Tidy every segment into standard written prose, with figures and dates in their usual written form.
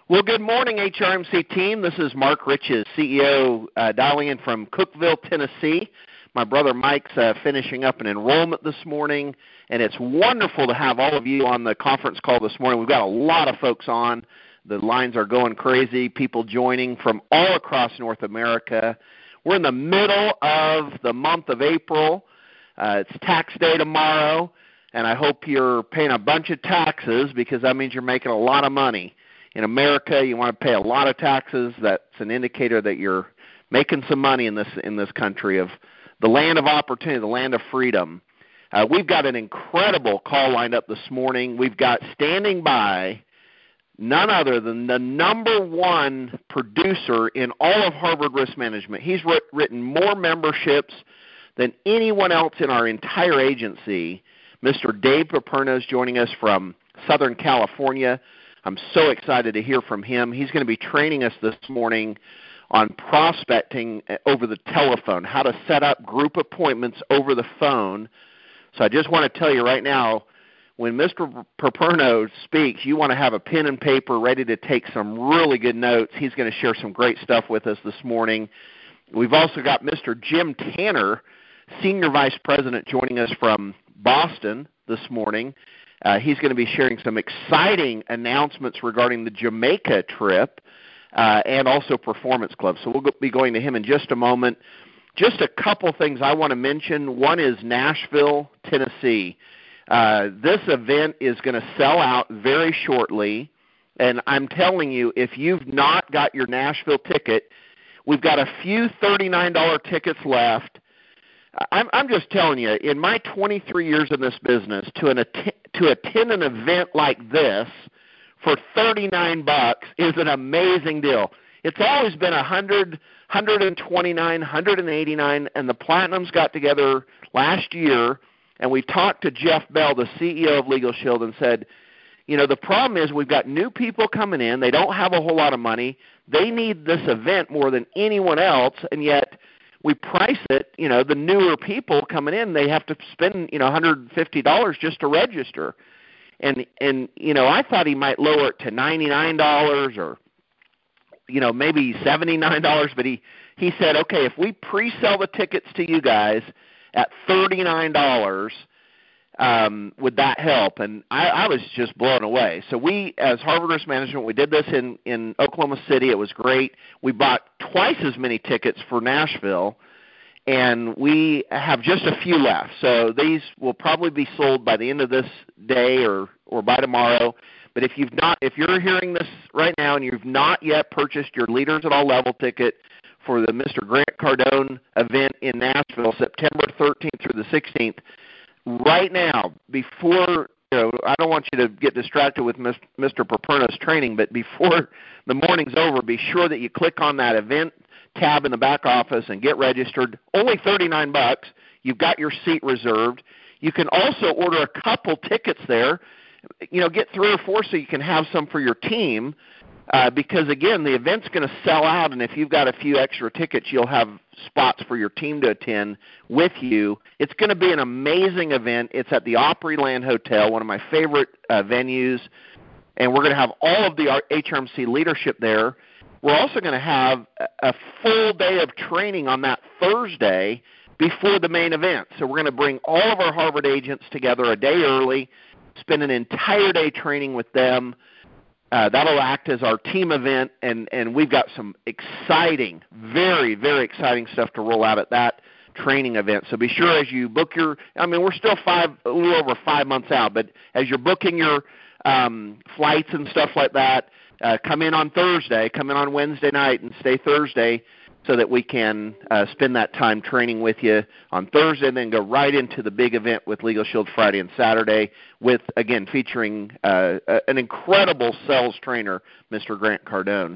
Well, good morning, HRMC team. This is Mark Riches, CEO, dialing in from Cookeville, Tennessee. My brother Mike's finishing up an enrollment this morning, and it's wonderful to have all of you on the conference call this morning. We've got a lot of folks on. The lines are going crazy, people joining from all across North America. We're in the middle of the month of April. It's tax day tomorrow, and I hope you're paying a bunch of taxes because that means you're making a lot of money. In America, you want to pay a lot of taxes. That's an indicator that you're making some money in this country of the land of opportunity, the land of freedom. We've got an incredible call lined up this morning. We've got standing by none other than the number one producer in all of Harvard Risk Management. He's written more memberships than anyone else in our entire agency. Mr. Dave Paperno is joining us from Southern California. I'm so excited to hear from him. He's going to be training us this morning on prospecting over the telephone, how to set up group appointments over the phone. So I just want to tell you right now, when Mr. Paperno speaks, you want to have a pen and paper ready to take some really good notes. He's going to share some great stuff with us this morning. We've also got Mr. Jim Tanner, Senior Vice President, joining us from Boston this morning. He's going to be sharing some exciting announcements regarding the Jamaica trip and also Performance Club. So we'll be going to him in just a moment. Just a couple things I want to mention. One is Nashville, Tennessee. This event is going to sell out very shortly, and I'm telling you, if you've not got your Nashville ticket, we've got a few $39 tickets left. I'm just telling you, in my 23 years in this business, to attend an event like this for $39 is an amazing deal. It's always been $100, $129, $189, and the Platinums got together last year, and we talked to Jeff Bell, the CEO of Legal Shield, and said, you know, the problem is we've got new people coming in. They don't have a whole lot of money. They need this event more than anyone else, and yet we price it, you know, the newer people coming in, they have to spend, you know, $150 just to register. And you know, I thought he might lower it to $99 or, you know, maybe $79, but he said, okay, if we pre-sell the tickets to you guys at $39, would that help? And I was just blown away. So we, as Harvard Risk Management, we did this in Oklahoma City. It was great. We bought twice as many tickets for Nashville, and we have just a few left. So these will probably be sold by the end of this day or by tomorrow. But if you're hearing this right now and you've not yet purchased your Leaders at All Level ticket for the Mr. Grant Cardone event in Nashville, September 13th through the 16th, right now, before, you know, I don't want you to get distracted with Mr. Paperno's training, but before the morning's over, be sure that you click on that event tab in the back office and get registered. Only $39. You've got your seat reserved. You can also order a couple tickets there. You know, get 3 or 4 so you can have some for your team. Because, again, the event's going to sell out, and if you've got a few extra tickets, you'll have spots for your team to attend with you. It's going to be an amazing event. It's at the Opryland Hotel, one of my favorite venues, and we're going to have all of the HRMC leadership there. We're also going to have a full day of training on that Thursday before the main event. So we're going to bring all of our Harvard agents together a day early, spend an entire day training with them. That'll act as our team event, and we've got some exciting, very, very exciting stuff to roll out at that training event. So be sure as you book we're still a little over 5 months out, but as you're booking your flights and stuff like that, come in on Thursday, come in on Wednesday night and stay Thursday so that we can spend that time training with you on Thursday and then go right into the big event with Legal Shield Friday and Saturday with, again, featuring an incredible sales trainer, Mr. Grant Cardone.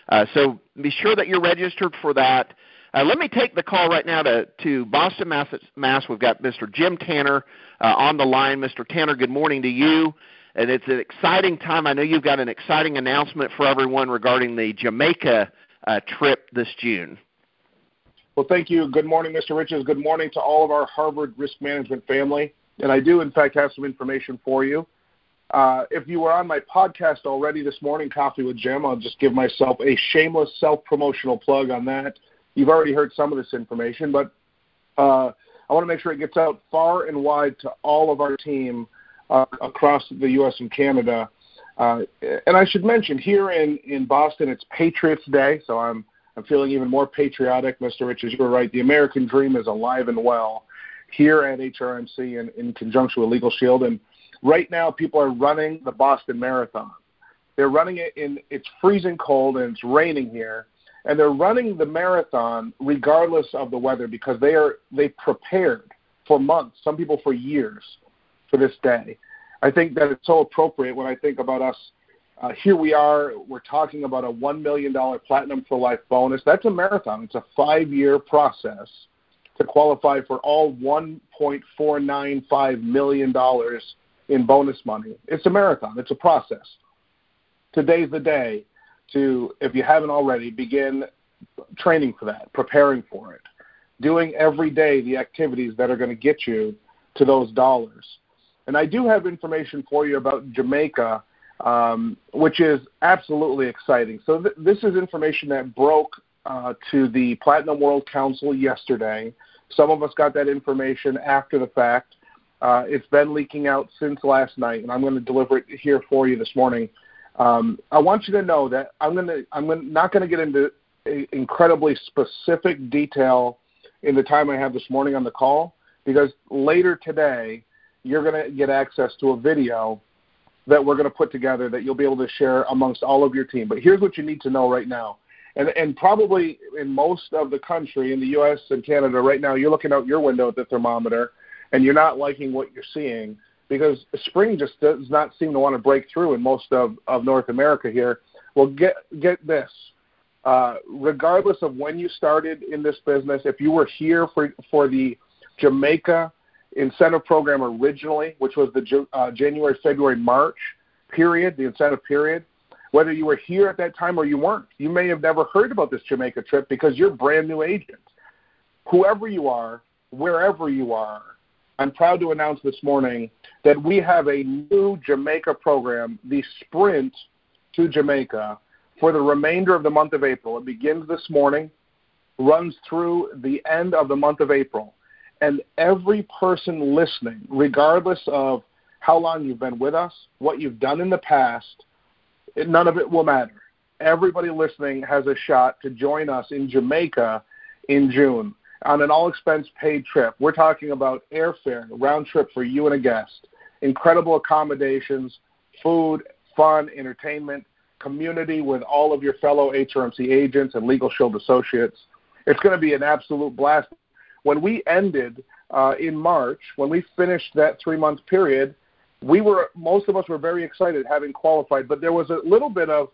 So be sure that you're registered for that. Let me take the call right now to Boston, Mass. We've got Mr. Jim Tanner on the line. Mr. Tanner, good morning to you. And it's an exciting time. I know you've got an exciting announcement for everyone regarding the Jamaica trip this June. Well, thank you. Good morning, Mr. Riches. Good morning to all of our Harvard Risk Management family. And I do, in fact, have some information for you. If you were on my podcast already this morning, Coffee with Jim, I'll just give myself a shameless self-promotional plug on that. You've already heard some of this information, but I want to make sure it gets out far and wide to all of our team across the U.S. and Canada. And I should mention, here in Boston, it's Patriots Day, so I'm feeling even more patriotic. Mr. Riches, you're right. The American dream is alive and well here at HRMC in conjunction with Legal Shield. And right now, people are running the Boston Marathon. They're running it it's freezing cold and it's raining here. And they're running the marathon regardless of the weather because they prepared for months, some people for years, for this day. I think that it's so appropriate when I think about us. Here we are, we're talking about a $1 million Platinum for Life bonus. That's a marathon. It's a 5-year process to qualify for all $1.495 million in bonus money. It's a marathon. It's a process. Today's the day to, if you haven't already, begin training for that, preparing for it, doing every day the activities that are going to get you to those dollars. And I do have information for you about Jamaica, which is absolutely exciting. So this is information that broke to the Platinum World Council yesterday. Some of us got that information after the fact. It's been leaking out since last night, and I'm going to deliver it here for you this morning. I want you to know that I'm not going to get into incredibly specific detail in the time I have this morning on the call, because later today you're going to get access to a video that we're going to put together that you'll be able to share amongst all of your team. But here's what you need to know right now. And probably in most of the country, in the U.S. and Canada right now, you're looking out your window at the thermometer, and you're not liking what you're seeing because spring just does not seem to want to break through in most of North America here. Well, get this. Regardless of when you started in this business, if you were here for the Jamaica incentive program originally, which was the January, February, March period, the incentive period, whether you were here at that time or you weren't, you may have never heard about this Jamaica trip because you're a brand new agent. Whoever you are, wherever you are, I'm proud to announce this morning that we have a new Jamaica program, the Sprint to Jamaica, for the remainder of the month of April. It begins this morning, runs through the end of the month of April. And every person listening, regardless of how long you've been with us, what you've done in the past, none of it will matter. Everybody listening has a shot to join us in Jamaica in June on an all-expense-paid trip. We're talking about airfare, round trip for you and a guest, incredible accommodations, food, fun, entertainment, community with all of your fellow HRMC agents and Legal Shield associates. It's going to be an absolute blast. When we ended in March, when we finished that 3-month period, most of us were very excited having qualified, but there was a little bit of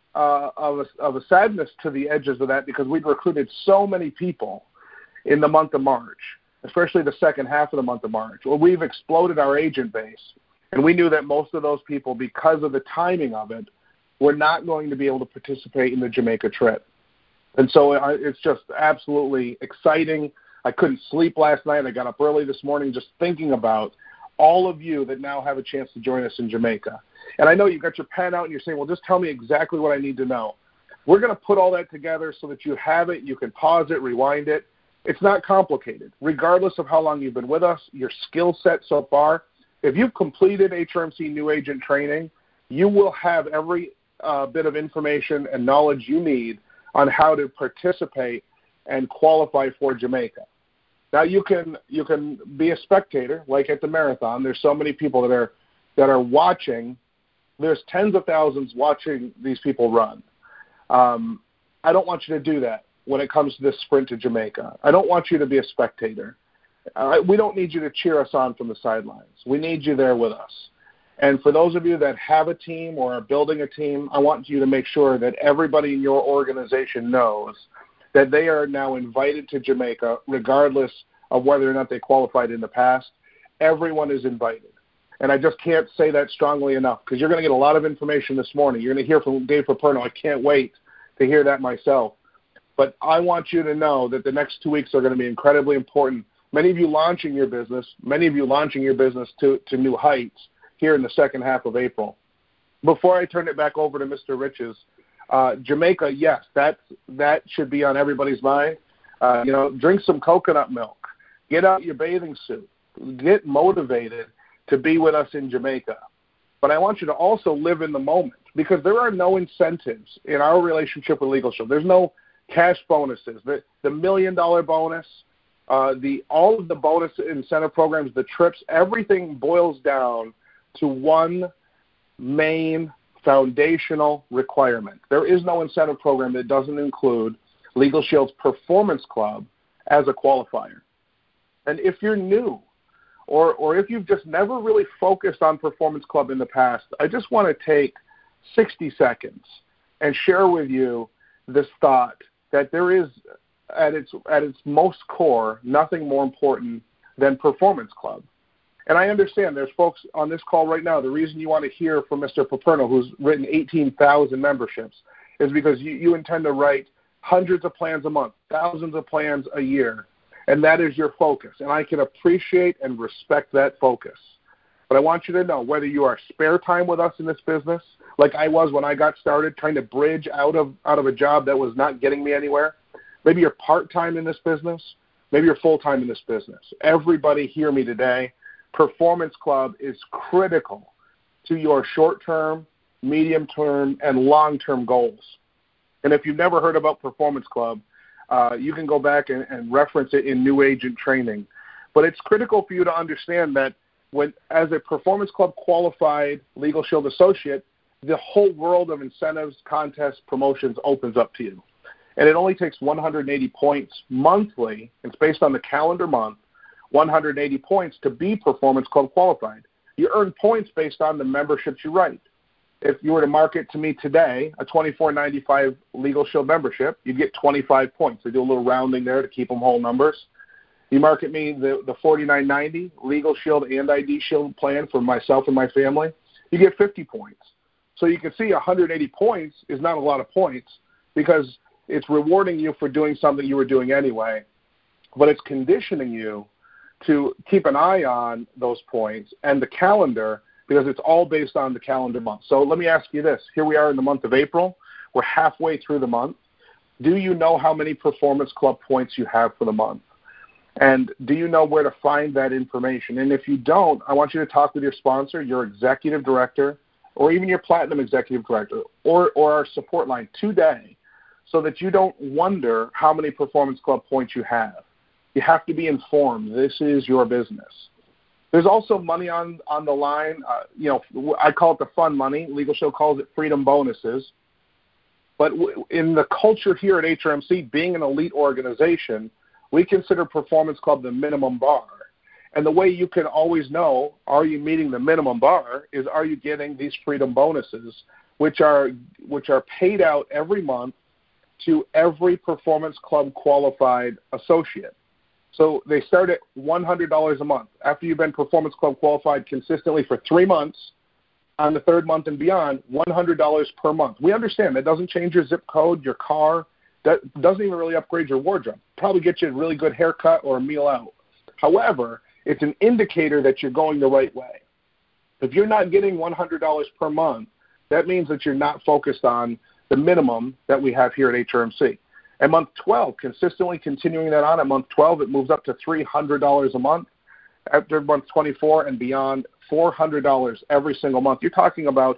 a sadness to the edges of that because we'd recruited so many people in the month of March, especially the second half of the month of March. Well, we've exploded our agent base, and we knew that most of those people, because of the timing of it, were not going to be able to participate in the Jamaica trip. And so it's just absolutely exciting. I couldn't sleep last night. I got up early this morning just thinking about all of you that now have a chance to join us in Jamaica. And I know you've got your pen out and you're saying, well, just tell me exactly what I need to know. We're going to put all that together so that you have it. You can pause it, rewind it. It's not complicated. Regardless of how long you've been with us, your skill set so far, if you've completed HRMC New Agent training, you will have every bit of information and knowledge you need on how to participate and qualify for Jamaica. Now you can be a spectator, like at the marathon. There's so many people that are watching. There's tens of thousands watching these people run. I don't want you to do that when it comes to this sprint to Jamaica. I don't want you to be a spectator. We don't need you to cheer us on from the sidelines. We need you there with us. And for those of you that have a team or are building a team, I want you to make sure that everybody in your organization knows that they are now invited to Jamaica regardless of whether or not they qualified in the past. Everyone is invited. And I just can't say that strongly enough because you're going to get a lot of information this morning. You're going to hear from Dave Paperno. I can't wait to hear that myself. But I want you to know that the next 2 weeks are going to be incredibly important. Many of you launching your business to new heights. here in the second half of April. Before I turn it back over to Mr. Riches, Jamaica, yes, that should be on everybody's mind. Drink some coconut milk. Get out your bathing suit. Get motivated to be with us in Jamaica. But I want you to also live in the moment, because there are no incentives in our relationship with Legal Shield. There's no cash bonuses. The $1 million bonus, all of the bonus incentive programs, the trips, everything boils down to one main foundational requirement. There is no incentive program that doesn't include Legal Shield's Performance Club as a qualifier. And if you're new, or if you've just never really focused on Performance Club in the past, I just want to take 60 seconds and share with you this thought that there is, at its most core, nothing more important than Performance Club. And I understand there's folks on this call right now, the reason you want to hear from Mr. Paperno, who's written 18,000 memberships, is because you intend to write hundreds of plans a month, thousands of plans a year, and that is your focus. And I can appreciate and respect that focus. But I want you to know, whether you are spare time with us in this business, like I was when I got started, trying to bridge out of a job that was not getting me anywhere, maybe you're part-time in this business, maybe you're full-time in this business. Everybody hear me today. Performance Club is critical to your short-term, medium-term, and long-term goals. And if you've never heard about Performance Club, you can go back and reference it in New Agent Training. But it's critical for you to understand that as a Performance Club qualified Legal Shield associate, the whole world of incentives, contests, promotions opens up to you. And it only takes 180 points monthly. It's based on the calendar month, 180 points to be Performance Club qualified. You earn points based on the memberships you write. If you were to market to me today a $24.95 Legal Shield membership, you'd get 25 points. They do a little rounding there to keep them whole numbers. You market me the $49.90 Legal Shield and ID Shield plan for myself and my family, you get 50 points. So you can see 180 points is not a lot of points, because it's rewarding you for doing something you were doing anyway, but it's conditioning you to keep an eye on those points and the calendar, because it's all based on the calendar month. So let me ask you this. Here we are in the month of April. We're halfway through the month. Do you know how many Performance Club points you have for the month? And do you know where to find that information? And if you don't, I want you to talk with your sponsor, your executive director, or even your platinum executive director, or our support line today, so that you don't wonder how many Performance Club points you have. You have to be informed. This is your business. There's also money on the line. I call it the fun money. Legal Shield calls it freedom bonuses. But in the culture here at HRMC, being an elite organization, we consider Performance Club the minimum bar. And the way you can always know, are you meeting the minimum bar, is are you getting these freedom bonuses, which are paid out every month to every Performance Club qualified associate. So they start at $100 a month. After you've been Performance Club qualified consistently for 3 months, on the third month and beyond, $100 per month. We understand that doesn't change your zip code, your car, that doesn't even really upgrade your wardrobe. Probably get you a really good haircut or a meal out. However, it's an indicator that you're going the right way. If you're not getting $100 per month, that means that you're not focused on the minimum that we have here at HRMC. At month 12, consistently continuing that on, at month 12, it moves up to $300 a month. After month 24 and beyond, $400 every single month. You're talking about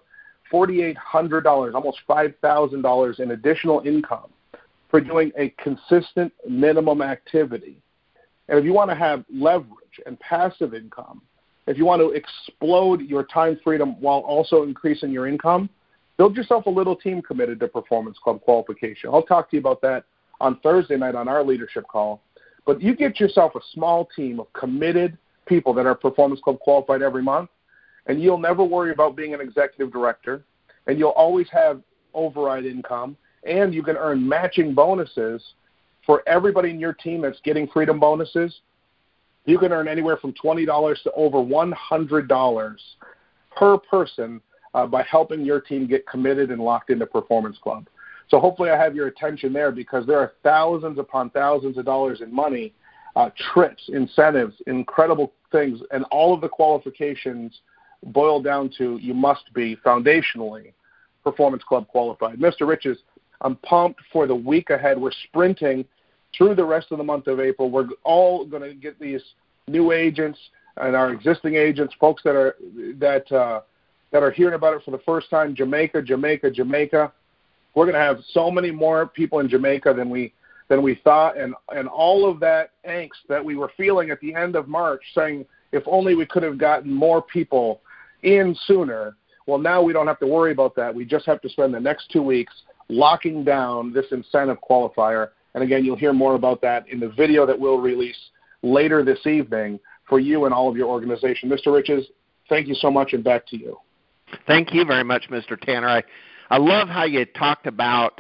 $4,800, almost $5,000 in additional income for doing a consistent minimum activity. And if you want to have leverage and passive income, if you want to explode your time freedom while also increasing your income, build yourself a little team committed to Performance Club qualification. I'll talk to you about that on Thursday night on our leadership call. But you get yourself a small team of committed people that are Performance Club qualified every month, and you'll never worry about being an executive director, and you'll always have override income, and you can earn matching bonuses for everybody in your team that's getting freedom bonuses. You can earn anywhere from $20 to over $100 per person by helping your team get committed and locked into Performance Club. So hopefully I have your attention there, because there are thousands upon thousands of dollars in money, trips, incentives, incredible things, and all of the qualifications boil down to you must be foundationally Performance Club qualified. Mr. Riches, I'm pumped for the week ahead. We're sprinting through the rest of the month of April. We're all going to get these new agents and our existing agents, folks that are hearing about it for the first time. Jamaica. We're going to have so many more people in Jamaica than we thought, and all of that angst that we were feeling at the end of March, saying if only we could have gotten more people in sooner. Well, now we don't have to worry about that. We just have to spend the next 2 weeks locking down this incentive qualifier. And again, you'll hear more about that in the video that we'll release later this evening for you and all of your organization. Mr. Riches, thank you so much, and back to you. Thank you very much, Mr. Tanner. I love how you talked about,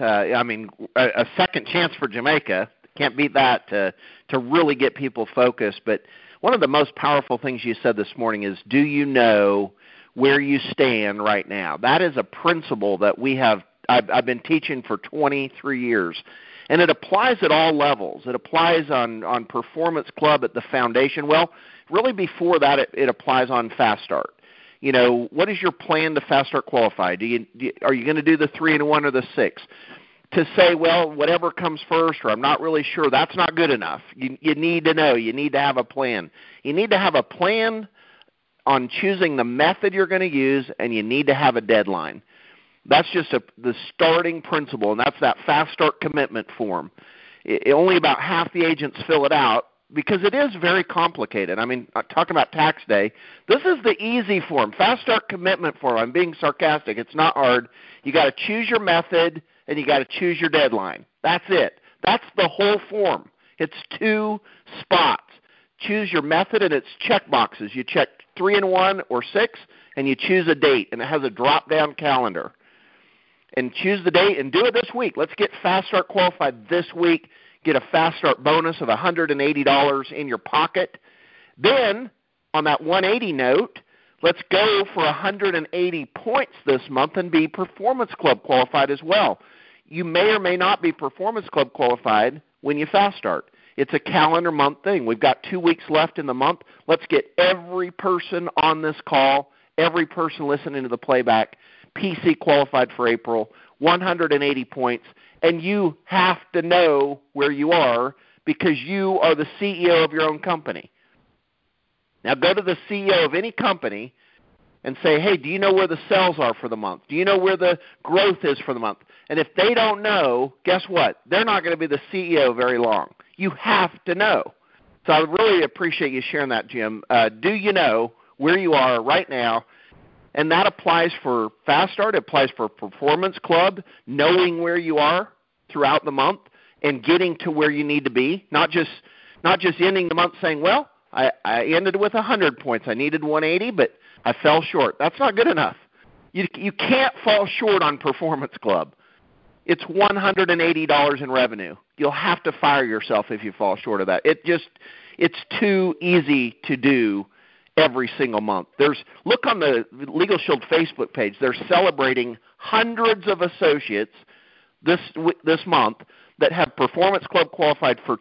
a second chance for Jamaica. Can't beat that to really get people focused. But one of the most powerful things you said this morning is, do you know where you stand right now? That is a principle that I've been teaching for 23 years. And it applies at all levels. It applies on Performance Club at the foundation. Well, really before that, it applies on Fast Start. You know, what is your plan to Fast Start qualify? Are you going to do the 3-in-1 or the 6? To say, well, whatever comes first, or I'm not really sure, that's not good enough. You need to know. You need to have a plan. You need to have a plan on choosing the method you're going to use, and you need to have a deadline. That's just the starting principle, and that's that Fast Start commitment form. Only about half the agents fill it out because it is very complicated. I mean, talking about tax day, this is the easy form. Fast Start commitment form. I'm being sarcastic. It's not hard. You got to choose your method, and you got to choose your deadline. That's it. That's the whole form. It's 2 spots. Choose your method, and it's check boxes. You check 3-in-1 or 6, and you choose a date, and it has a drop-down calendar. And choose the date and do it this week. Let's get Fast Start qualified this week. Get a Fast Start bonus of $180 in your pocket. Then, on that 180 note, let's go for 180 points this month and be Performance Club qualified as well. You may or may not be Performance Club qualified when you Fast Start. It's a calendar month thing. We've got 2 weeks left in the month. Let's get every person on this call, every person listening to the playback, PC qualified for April, 180 points, and you have to know where you are because you are the CEO of your own company. Now go to the CEO of any company and say, hey, do you know where the sales are for the month? Do you know where the growth is for the month? And if they don't know, guess what? They're not going to be the CEO very long. You have to know. So I really appreciate you sharing that, Jim. Do you know where you are right now? And that applies for Fast Start. It applies for Performance Club, knowing where you are throughout the month and getting to where you need to be, not just ending the month saying, well, I ended with 100 points. I needed 180, but I fell short. That's not good enough. You can't fall short on Performance Club. It's $180 in revenue. You'll have to fire yourself if you fall short of that. It's too easy to do every single month. Look on the Legal Shield Facebook page. They're celebrating hundreds of associates this month that have Performance Club qualified for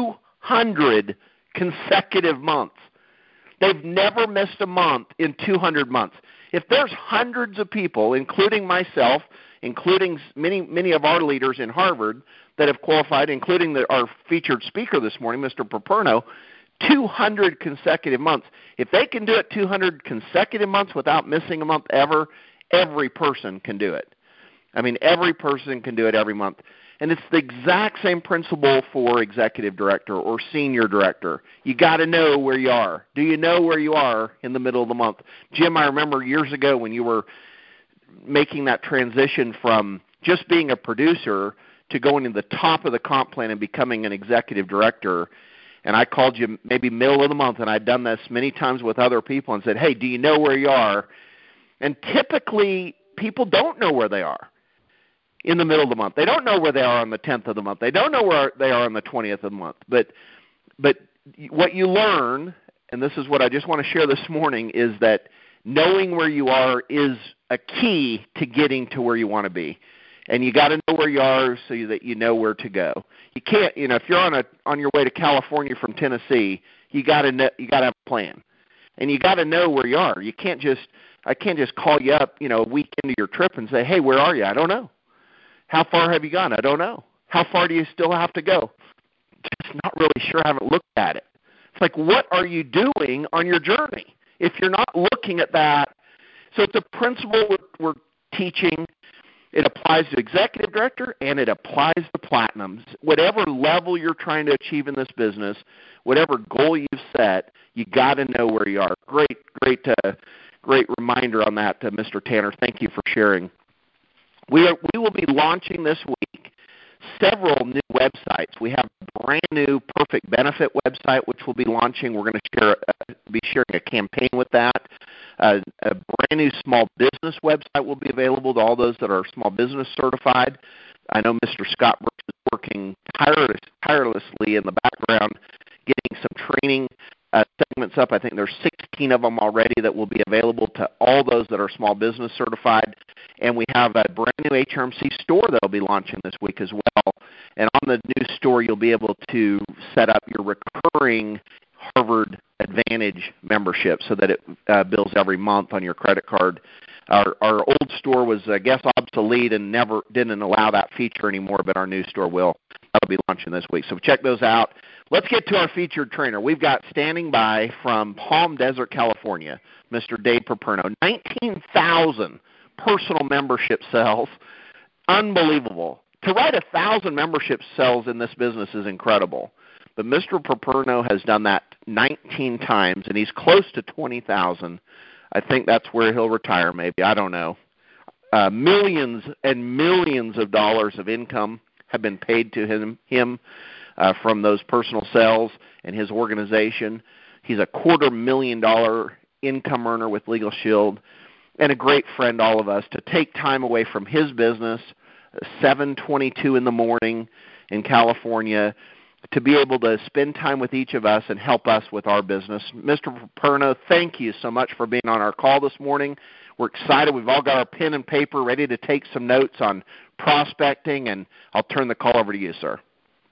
200 consecutive months. They've never missed a month in 200 months. If there's hundreds of people, including myself, including many of our leaders in Harvard that have qualified, including our featured speaker this morning, Mr. Paperno, 200 consecutive months. If they can do it 200 consecutive months without missing a month ever, every person can do it. I mean, every person can do it every month. And it's the exact same principle for executive director or senior director. You got to know where you are. Do you know where you are in the middle of the month? Jim, I remember years ago when you were making that transition from just being a producer to going to the top of the comp plan and becoming an executive director. And I called you maybe middle of the month, and I'd done this many times with other people and said, hey, do you know where you are? And typically people don't know where they are in the middle of the month. They don't know where they are on the 10th of the month. They don't know where they are on the 20th of the month. But what you learn, and this is what I just want to share this morning, is that knowing where you are is a key to getting to where you want to be. And you got to know where you are so that you know where to go. You can't, if you're on your way to California from Tennessee, you got to have a plan, and you got to know where you are. You can't just I can't just call you up, a week into your trip and say, hey, where are you? I don't know. How far have you gone? I don't know. How far do you still have to go? Just not really sure. I haven't looked at it. It's like, what are you doing on your journey if you're not looking at that? So it's a principle we're teaching. It applies to executive director and it applies to platinums. Whatever level you're trying to achieve in this business, whatever goal you've set, you got to know where you are. Great reminder on that, Mr. Tanner. Thank you for sharing. We will be launching this week several new websites. We have a brand new Perfect Benefit website, which we'll be launching. We're going to be sharing a campaign with that. A brand new small business website will be available to all those that are small business certified. I know Mr. Scott Brooks is working tirelessly in the background, getting some training segments up. I think there's 16 of them already that will be available to all those that are small business certified. And we have a brand new HRMC store that will be launching this week as well. And on the new store, you'll be able to set up your recurring Harvard Advantage membership so that it bills every month on your credit card. Our old store was, I guess, obsolete and didn't allow that feature anymore, but our new store will. That'll be launching this week. So check those out. Let's get to our featured trainer. We've got standing by from Palm Desert, California, Mr. Dave Paperno. 19,000 personal membership cells. Unbelievable. To write 1,000 membership cells in this business is incredible. But Mr. Paperno has done that 19 times, and he's close to 20,000. I think that's where he'll retire maybe. I don't know. Millions and millions of dollars of income have been paid to him from those personal cells and his organization. He's a $250,000 income earner with Legal Shield and a great friend to all of us to take time away from his business, 7:22 in the morning in California, to be able to spend time with each of us and help us with our business. Mr. Paperno, thank you so much for being on our call this morning. We're excited. We've all got our pen and paper ready to take some notes on prospecting, and I'll turn the call over to you, sir.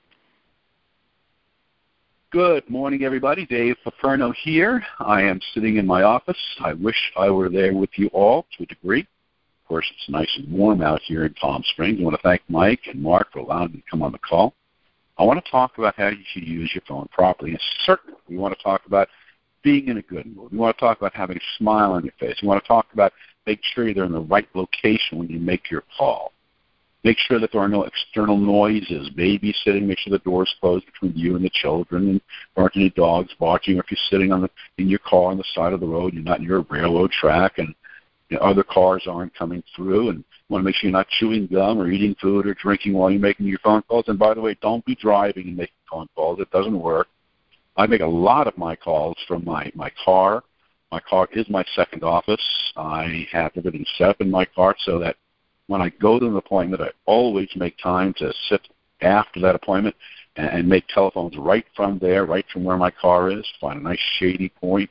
Good morning, everybody. Dave Paperno here. I am sitting in my office. I wish I were there with you all to a degree. Of course, it's nice and warm out here in Palm Springs. I want to thank Mike and Mark for allowing me to come on the call. I want to talk about how you should use your phone properly. And certainly, we want to talk about being in a good mood. We want to talk about having a smile on your face. We want to talk about make sure you're in the right location when you make your call. Make sure that there are no external noises, babysitting. Make sure the door's closed between you and the children, and there aren't any dogs barking. Or if you're sitting in your car on the side of the road, you're not near a railroad track, and other cars aren't coming through. And you want to make sure you're not chewing gum or eating food or drinking while you're making your phone calls. And by the way, don't be driving and making phone calls. It doesn't work. I make a lot of my calls from my car. My car is my second office. I have everything set up in my car so that when I go to an appointment, I always make time to sit after that appointment and make telephones right from there, right from where my car is, find a nice shady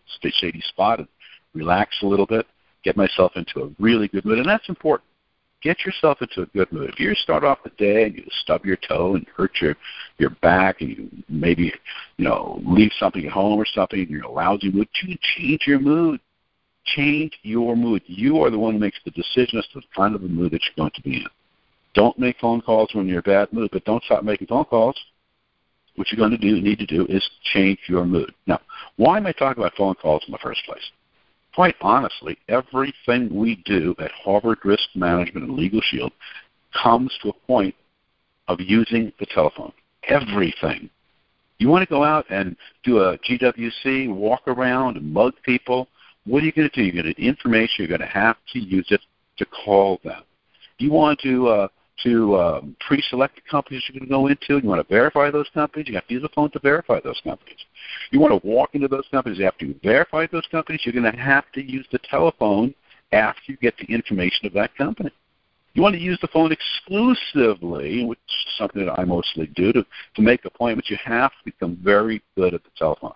spot and relax a little bit, get myself into a really good mood. And that's important. Get yourself into a good mood. If you start off the day and you stub your toe and hurt your back and you maybe, leave something at home or something and you're in a lousy mood, change your mood. Change your mood. You are the one who makes the decision as to the kind of a mood that you're going to be in. Don't make phone calls when you're in a bad mood, but don't stop making phone calls. What you're going to need to do is change your mood. Now, why am I talking about phone calls in the first place? Quite honestly, everything we do at Harvard Risk Management and Legal Shield comes to a point of using the telephone. Everything. You want to go out and do a GWC, walk around and mug people, what are you going to do? You're going to get information. You're going to have to use it to call them. You want to pre-select the companies you're going to go into. You want to verify those companies. You have to use the phone to verify those companies. You want to walk into those companies. You have to verify those companies. You're going to have to use the telephone after you get the information of that company. You want to use the phone exclusively, which is something that I mostly do, to make appointments. You have to become very good at the telephone.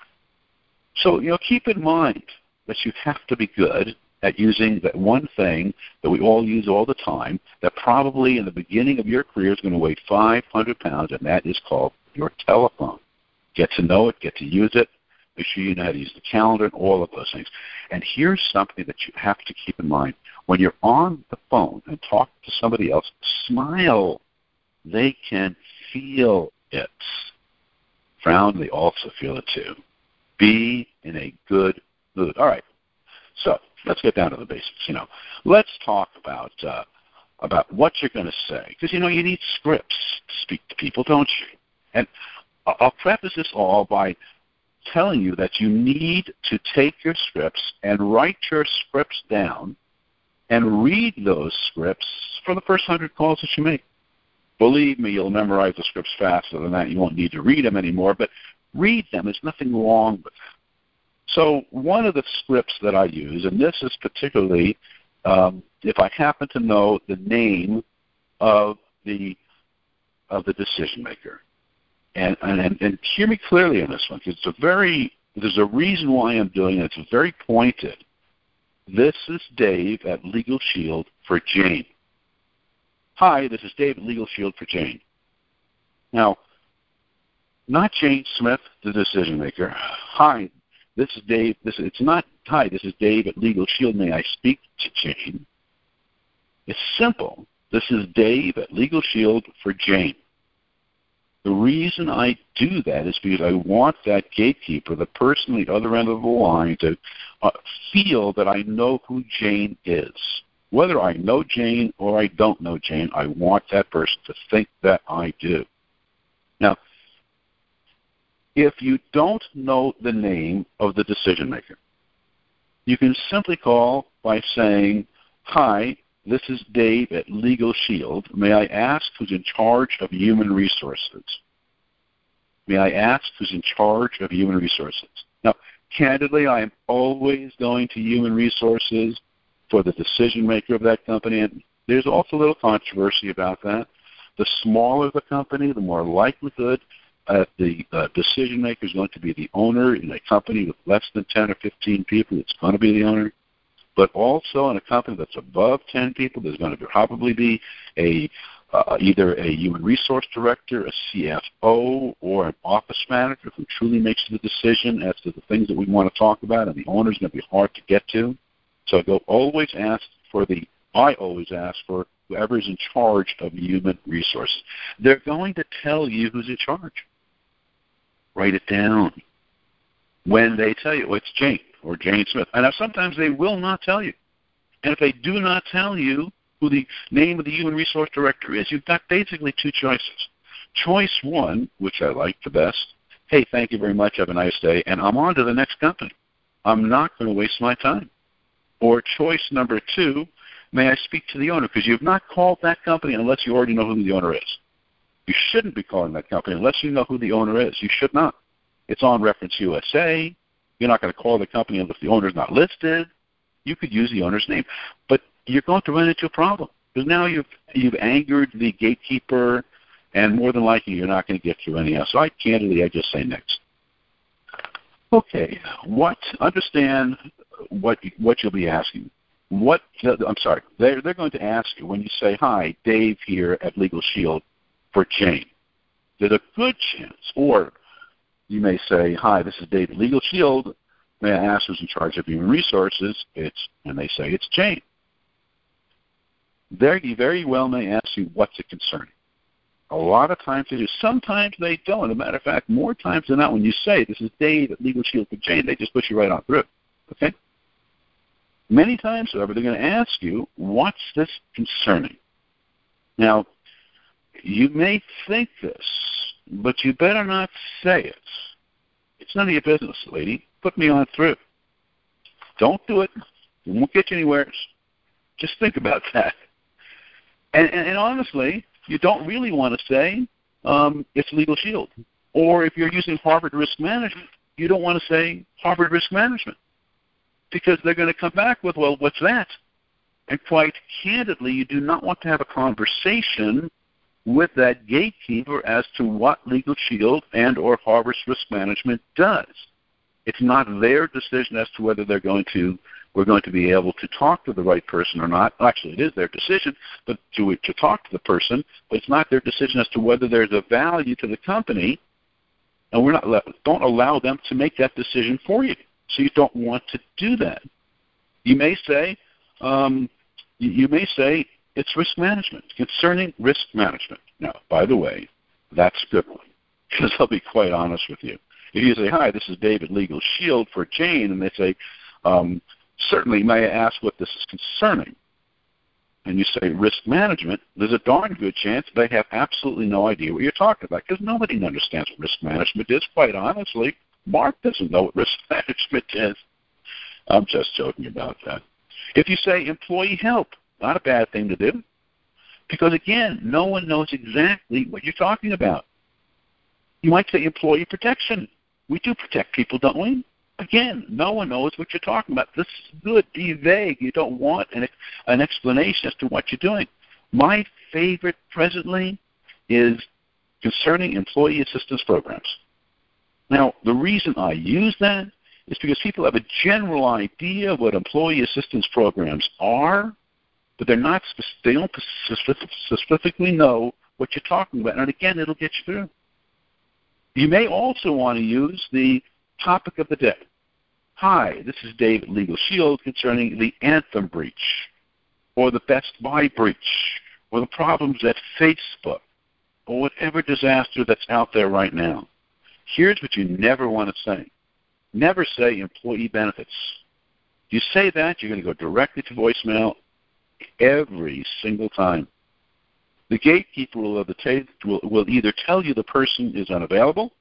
So, keep in mind that you have to be good at using that one thing that we all use all the time that probably in the beginning of your career is going to weigh 500 pounds, and that is called your telephone. Get to know it, get to use it, Make sure you know how to use the calendar and all of those things. And here's something that you have to keep in mind. When you're on the phone and talk to somebody else, smile. They can feel it. Frown, they also feel it too. Be in a good mood. All right. So let's get down to the basics. Let's talk about what you're going to say, because you need scripts to speak to people, don't you? And I'll preface this all by telling you that you need to take your scripts and write your scripts down and read those scripts for the first 100 calls that you make. Believe me, you'll memorize the scripts faster than that. You won't need to read them anymore, but read them. There's nothing wrong with that. So one of the scripts that I use, and this is particularly if I happen to know the name of the decision maker. And hear me clearly on this one, because there's a reason why I'm doing it. It's very pointed. This is Dave at Legal Shield for Jane. Hi, this is Dave at Legal Shield for Jane. Now, not Jane Smith, the decision maker. Hi, this is Dave. It's not, hi, this is Dave at Legal Shield. May I speak to Jane? It's simple. This is Dave at Legal Shield for Jane. The reason I do that is because I want that gatekeeper, the person on the other end of the line, to feel that I know who Jane is. Whether I know Jane or I don't know Jane, I want that person to think that I do. Now, if you don't know the name of the decision maker, you can simply call by saying, hi, this is Dave at Legal Shield. May I ask who's in charge of human resources? May I ask who's in charge of human resources? Now, candidly, I am always going to human resources for the decision maker of that company, and there's also a little controversy about that. The smaller the company, the more likelihood the decision maker is going to be the owner. In a company with less than 10 or 15 people, it's going to be the owner. But also in a company that's above 10 people, there's going to probably be either a human resource director, a CFO, or an office manager who truly makes the decision as to the things that we want to talk about, and the owner's going to be hard to get to. So I always ask for whoever's in charge of human resources. They're going to tell you who's in charge. Write it down. When they tell you, it's Jane or Jane Smith. And now sometimes they will not tell you. And if they do not tell you who the name of the human resource director is, you've got basically two choices. Choice one, which I like the best, hey, thank you very much, have a nice day, and I'm on to the next company. I'm not going to waste my time. Or choice number two, may I speak to the owner? Because you've not called that company unless you already know who the owner is. You shouldn't be calling that company unless you know who the owner is. You should not. It's on Reference USA. You're not going to call the company unless the owner's not listed. You could use the owner's name. But you're going to run into a problem because now you've angered the gatekeeper, and more than likely you're not going to get through anything else. So I just say next. Okay, understand what you'll be asking. They're going to ask you when you say, hi, Dave here at Legal Shield for Jane. There's a good chance, or you may say, hi, this is Dave at Legal Shield. May I ask who's in charge of human resources? And they say it's Jane. You very well may ask you, what's it concerning? A lot of times they do. Sometimes they don't. As a matter of fact, more times than not, when you say, this is Dave at Legal Shield for Jane, they just push you right on through. Okay? Many times, however, they're going to ask you, what's this concerning? Now, you may think this, but you better not say it. It's none of your business, lady. Put me on through. Don't do it. It won't get you anywhere. Just think about that. And honestly, you don't really want to say it's Legal Shield. Or if you're using Harvard Risk Management, you don't want to say Harvard Risk Management because they're going to come back with, well, what's that? And quite candidly, you do not want to have a conversation with that gatekeeper as to what Legal Shield and or Harvard Risk Management does. It's not their decision as to whether we're going to be able to talk to the right person or not. Actually, it is their decision but to talk to the person, but it's not their decision as to whether there's a value to the company And don't allow them to make that decision for you. So you don't want to do that. You may say, it's risk management, concerning risk management. Now, by the way, that's a good one, because I'll be quite honest with you. If you say, hi, this is David Legal Shield for Jane, and they say, certainly may I ask what this is concerning? And you say risk management, there's a darn good chance they have absolutely no idea what you're talking about, because nobody understands what risk management is, quite honestly. Mark doesn't know what risk management is. I'm just joking about that. If you say employee help, not a bad thing to do, because, again, no one knows exactly what you're talking about. You might say employee protection. We do protect people, don't we? Again, no one knows what you're talking about. This is good. Be vague. You don't want an explanation as to what you're doing. My favorite presently is concerning employee assistance programs. Now, the reason I use that is because people have a general idea of what employee assistance programs are, but they don't specifically know what you're talking about. And again, it'll get you through. You may also want to use the topic of the day. Hi, this is David Legal Shield concerning the Anthem breach, or the Best Buy breach, or the problems at Facebook, or whatever disaster that's out there right now. Here's what you never want to say. Never say employee benefits. If you say that, you're going to go directly to voicemail every single time. The gatekeeper will either tell you the person is unavailable,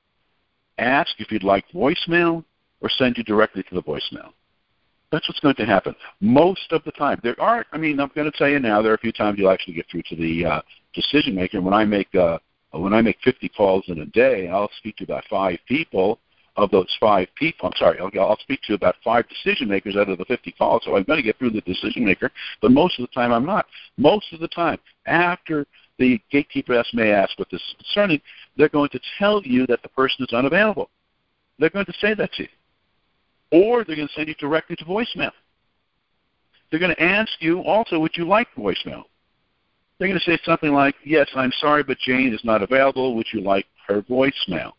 ask if you'd like voicemail, or send you directly to the voicemail. That's what's going to happen most of the time. I'm going to tell you now, there are a few times you'll actually get through to the decision maker. When I make 50 calls in a day, I'll speak to about 5 people. Of those 5 people, I'll speak to about 5 decision makers out of the 50 calls, so I'm going to get through the decision maker, but most of the time I'm not. Most of the time, after the gatekeeper may ask what this is concerning, they're going to tell you that the person is unavailable. They're going to say that to you. Or they're going to send you directly to voicemail. They're going to ask you also, would you like voicemail? They're going to say something like, yes, I'm sorry, but Jane is not available. Would you like her voicemail?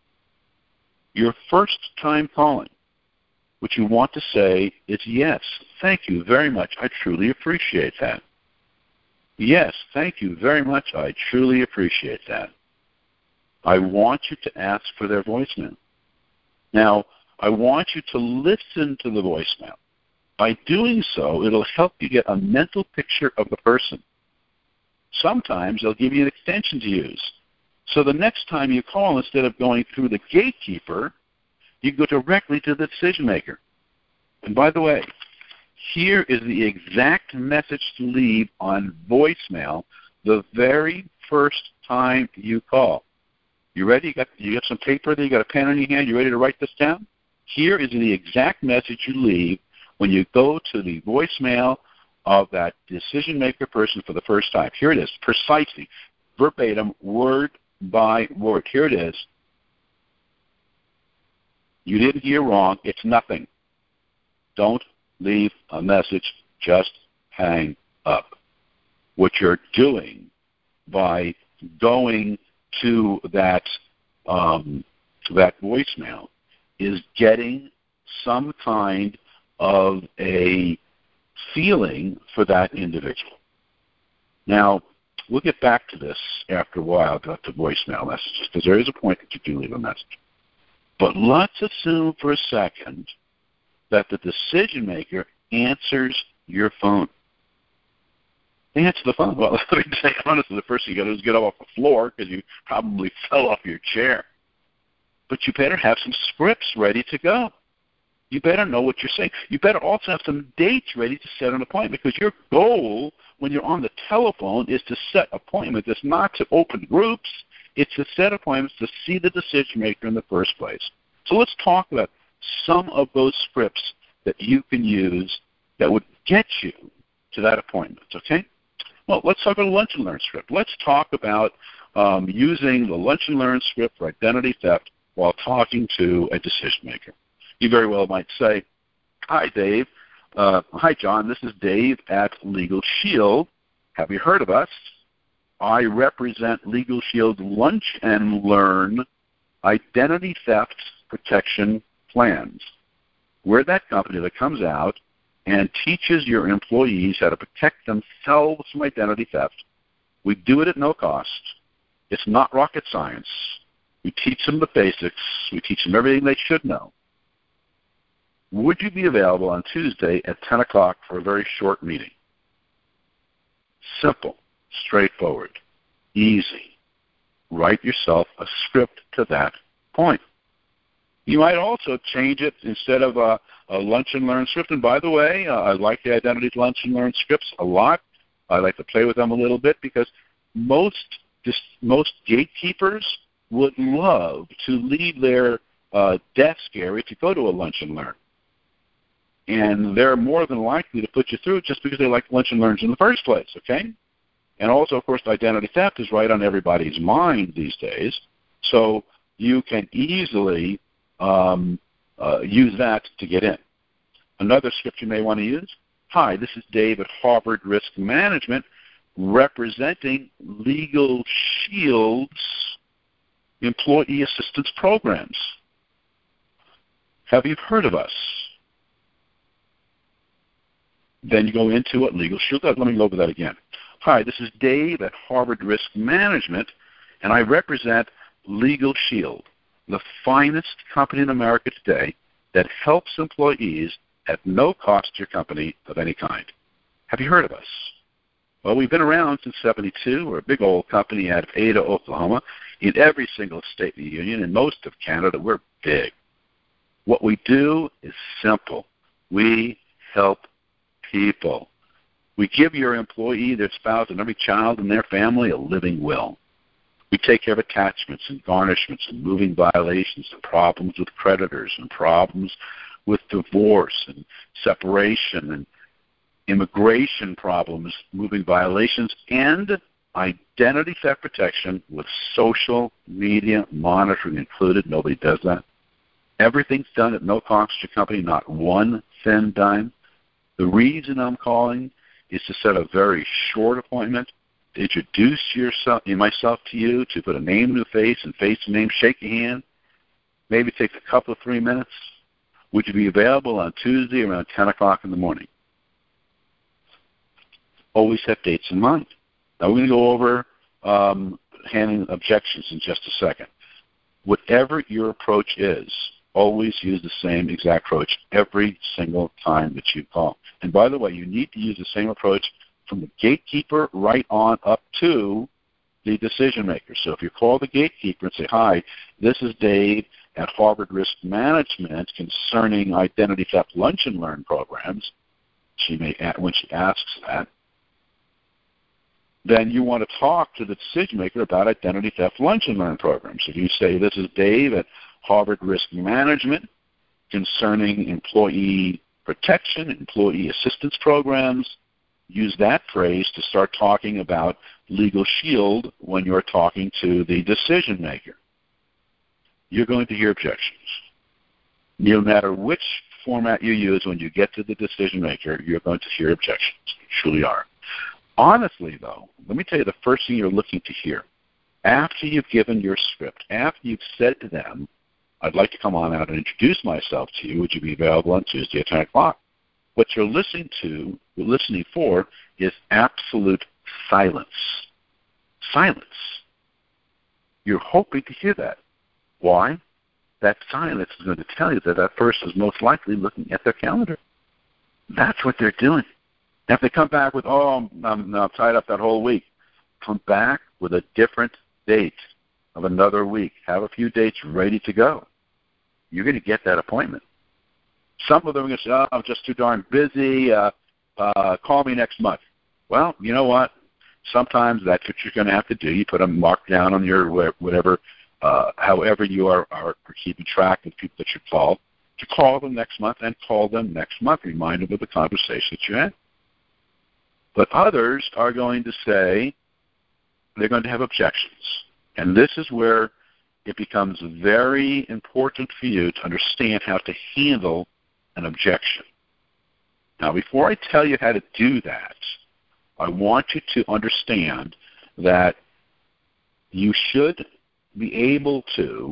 Your first time calling, what you want to say is, yes, thank you very much. I truly appreciate that. Yes, thank you very much. I truly appreciate that. I want you to ask for their voicemail. Now, I want you to listen to the voicemail. By doing so, it'll help you get a mental picture of the person. Sometimes they'll give you an extension to use. So the next time you call, instead of going through the gatekeeper, you go directly to the decision maker. And by the way, here is the exact message to leave on voicemail the very first time you call. You ready? You got some paper there? You got a pen in your hand? You ready to write this down? Here is the exact message you leave when you go to the voicemail of that decision maker person for the first time. Here it is, precisely, verbatim, word by word. Here it is. You didn't hear wrong. It's nothing. Don't leave a message. Just hang up. What you're doing by going to that voicemail is getting some kind of a feeling for that individual. Now, we'll get back to this after a while about the voicemail messages, because there is a point that you do leave a message. But let's assume for a second that the decision maker answers your phone. They answer the phone. Well, let me say honestly, the first thing you got to do is get up off the floor because you probably fell off your chair. But you better have some scripts ready to go. You better know what you're saying. You better also have some dates ready to set an appointment, because your goal when you're on the telephone is to set appointments. It's not to open groups. It's to set appointments to see the decision maker in the first place. So let's talk about some of those scripts that you can use that would get you to that appointment, okay? Well, let's talk about a Lunch and Learn script. Let's talk about using the Lunch and Learn script for identity theft while talking to a decision maker. You very well might say, hi, Dave. Hi, John. This is Dave at Legal Shield. Have you heard of us? I represent Legal Shield Lunch and Learn identity theft protection plans. We're that company that comes out and teaches your employees how to protect themselves from identity theft. We do it at no cost. It's not rocket science. We teach them the basics. We teach them everything they should know. Would you be available on Tuesday at 10 o'clock for a very short meeting? Simple, straightforward, easy. Write yourself a script to that point. You might also change it instead of a lunch and learn script. And by the way, I like the identity lunch and learn scripts a lot. I like to play with them a little bit because most gatekeepers would love to leave their desk area to go to a lunch and learn. And they're more than likely to put you through it just because they like lunch and learns in the first place, okay? And also, of course, identity theft is right on everybody's mind these days. So you can easily use that to get in. Another script you may want to use. Hi, this is Dave at Harvard Risk Management representing Legal Shield's employee assistance programs. Have you heard of us? Then you go into what Legal Shield does. Let me go over that again. Hi, this is Dave at Harvard Risk Management, and I represent Legal Shield, the finest company in America today that helps employees at no cost to your company of any kind. Have you heard of us? Well, we've been around since '72. We're a big old company out of Ada, Oklahoma. In every single state in the union and most of Canada, we're big. What we do is simple. We help people. We give your employee, their spouse, and every child in their family a living will. We take care of attachments and garnishments and moving violations and problems with creditors and problems with divorce and separation and immigration problems, moving violations, and identity theft protection with social media monitoring included. Nobody does that. Everything's done at no cost to your company, not one thin dime. The reason I'm calling is to set a very short appointment, to introduce myself to you, to put a name to the face and face and name, shake your hand, maybe take a couple of 3 minutes. Would you be available on Tuesday around 10 o'clock in the morning? Always have dates in mind. Now we're going to go over handling objections in just a second. Whatever your approach is, always use the same exact approach every single time that you call. And by the way, you need to use the same approach from the gatekeeper right on up to the decision maker. So if you call the gatekeeper and say, hi, this is Dave at Harvard Risk Management concerning identity theft lunch and learn programs, when she asks that, then you want to talk to the decision maker about identity theft lunch and learn programs. If you say, this is Dave at Harvard Risk Management concerning employee protection, employee assistance programs, use that phrase to start talking about Legal Shield when you're talking to the decision maker. You're going to hear objections. No matter which format you use when you get to the decision maker, you're going to hear objections. You truly are. Honestly, though, let me tell you the first thing you're looking to hear. After you've given your script, after you've said to them, I'd like to come on out and introduce myself to you, would you be available on Tuesday at 10 o'clock? What you're listening for is absolute silence. Silence. You're hoping to hear that. Why? That silence is going to tell you that person is most likely looking at their calendar. That's what they're doing. Now, if they come back with, I'm tied up that whole week, come back with a different date of another week. Have a few dates ready to go. You're going to get that appointment. Some of them are going to say, I'm just too darn busy. Call me next month. Well, you know what? Sometimes that's what you're going to have to do. You put a mark down on your whatever, however you are keeping track of people that you call, to call them next month and call them next month. Remind them of the conversation that you had. But others are going to say they're going to have objections. And this is where it becomes very important for you to understand how to handle an objection. Now, before I tell you how to do that, I want you to understand that you should be able to